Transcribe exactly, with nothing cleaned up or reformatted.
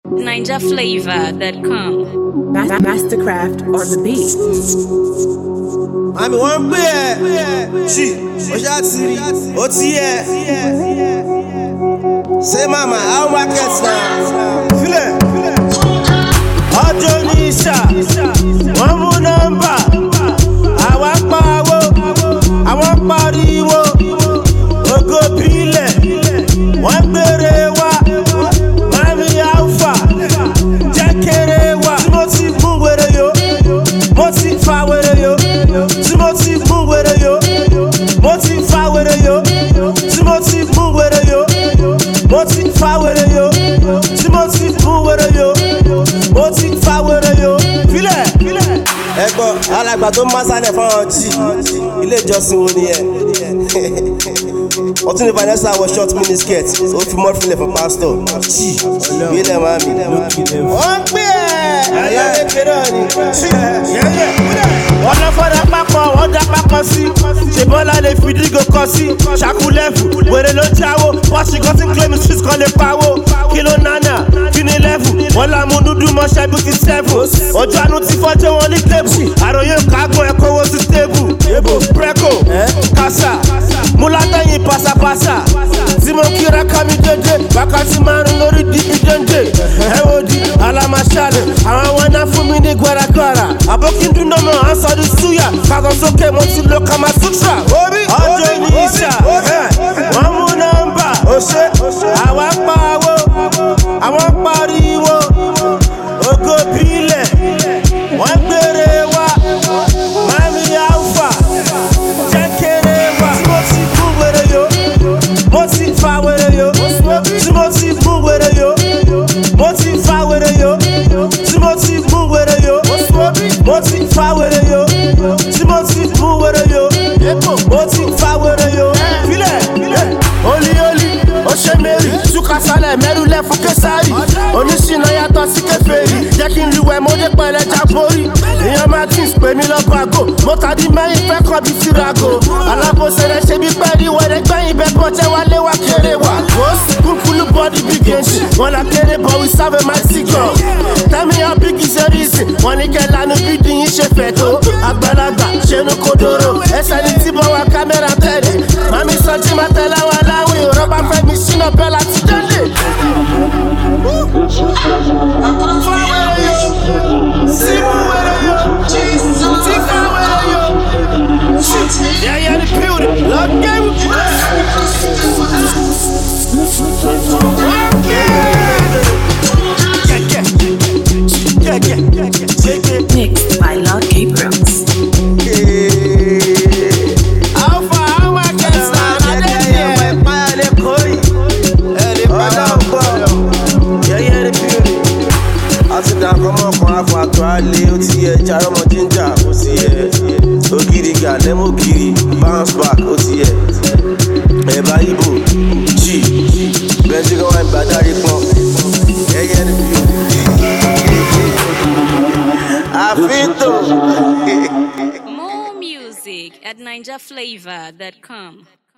Ninja flavor that come. Mastercraft on the beat. Mami wọ́n ń pè ẹ́ ṣì ó ṣáàtìrì ó ti yẹ. Say mama how market na filẹ̀. Ọjọ́ ní ìṣà wọ́n mú nọ́mbà àwọn pariwo àwọn pariwo ògo bílẹ̀ wọ́n gbére wá mami alfa jẹ́ kéré wá. Tí mo ti mú wèrè yo mo ti fa wèrè yo. Tí mo ti mú wèrè yo mo ti fa wèrè yo. Tí mo ti mú wèrè yo mo ti fa wèrè yo. Tí mo ti mú wèrè yo mo ti fa wèrè yo. Filẹ̀ ẹ̀gbọ́n alàgbà tó máa sálẹ̀ fáwọn jì ilé ìjọsìn wo ni ẹ. Ọtún ní Vanessa wọ short mini skirt ó fi mọ́ filẹ̀ fún pastor jì ilé máa mi. Wọ́n ń pè ẹ́ ẹ̀yà kékeré ni. Wọ́n lọ fọ́dà pápọ̀ wọ́n dá pápọ̀ sí. Ṣèbọ́lá lè fi dígò kọ sí. Ṣàkúlẹ̀fù wèrè ló jáwó. Washington ti claim street kan lè pawó. Kìló nánà kí ni lẹ́fù. Wọ́n lámú dúdú mọ́ṣẹ́ bí ti sẹ́fù. Ojú àánú ti fọ́jọ́ wọn ní tébù. Àròyé kágbọ́n ẹ̀kọ́ wo sí tébù. Ebo Preco Kasa Múlátẹ́yìn pàṣàpàṣà. Tí mo kíra ká mi dédé. Wákàtí márùn lórí dìbí dédé. Ẹ wo di alamaṣálẹ̀. Àwọn àwọn náà fún mi ní gbàràgbàrà. Àbókíndún náà mọ̀ à ń sọ di súyà. Kàtọ́ sókè mo ti lo Kama Sutra. Ọjọ́ ní ìṣà wọ́n mú nọ́mbà. Àwa pariwo àwọn pariwo ògo bílẹ̀ wọ́n gbére wá mami alfa jẹ́ kéré wá. Tí mo ti mú wèrè yo mo ti fa wèrè yo. Tí mo ti mú wèrè yo mo ti fa wèrè yo. Tí mo ti mú wèrè yo mo ti fa wèrè yo. Tí mo ti mú wèrè yo mo ti fa wèrè yo. Filẹ̀ oli oli ó ṣe mẹ́rì túkasálẹ̀ mẹ́rù lẹ̀ fún kẹsàrì. Oníṣìnà yàtọ̀ sí kẹfẹ́rì jẹ́ kí n luwẹ̀ mo dé pẹ̀lẹ́ jábórì. Èèyàn Martins pè mí lọ́gbàgò mo tàbí mẹ́yìn fẹ́ kọ́ bí firago. Alábòsẹ̀rẹ̀ ṣe bí pẹ́ẹ́rì wẹ̀rẹ̀ gbẹ̀yìn bẹ́ẹ̀ bọ́ jẹ́ wálé wá kéré wá. Kúnkúlú bọ́dí big engine wọ́n la kéré but we serve a mighty God. Tell me how big is the reason wọ́n ní kẹ́ lanu bí dín ṣe fẹ̀ tó. Àgbàlagbà ṣe nu kodoro ẹsẹ̀ ní tí bọ́ wa kámẹ́rà tẹ̀lé. Mami sọ́jí máa tẹ̀lé wa láwìn rọ́bà fẹ́ mi sínú bẹ́ẹ̀ láti délé. Yeah, yeah, the building. Look game. Yeah, yeah, yeah, yeah. Mixed by Lord K. Brooks. Alpha, how much is that? Yeah, yeah, the building. I sit down, come on, come on, for a twirly. O T A, Charamo Ginger, O T A. Ogiri ga, Nemo Kiri, bounce back, O T A. Eba Ibo, G. Benjigo and Badari Pump. Yeah, yeah, the building. I feel though. More music at ninja flavor that come.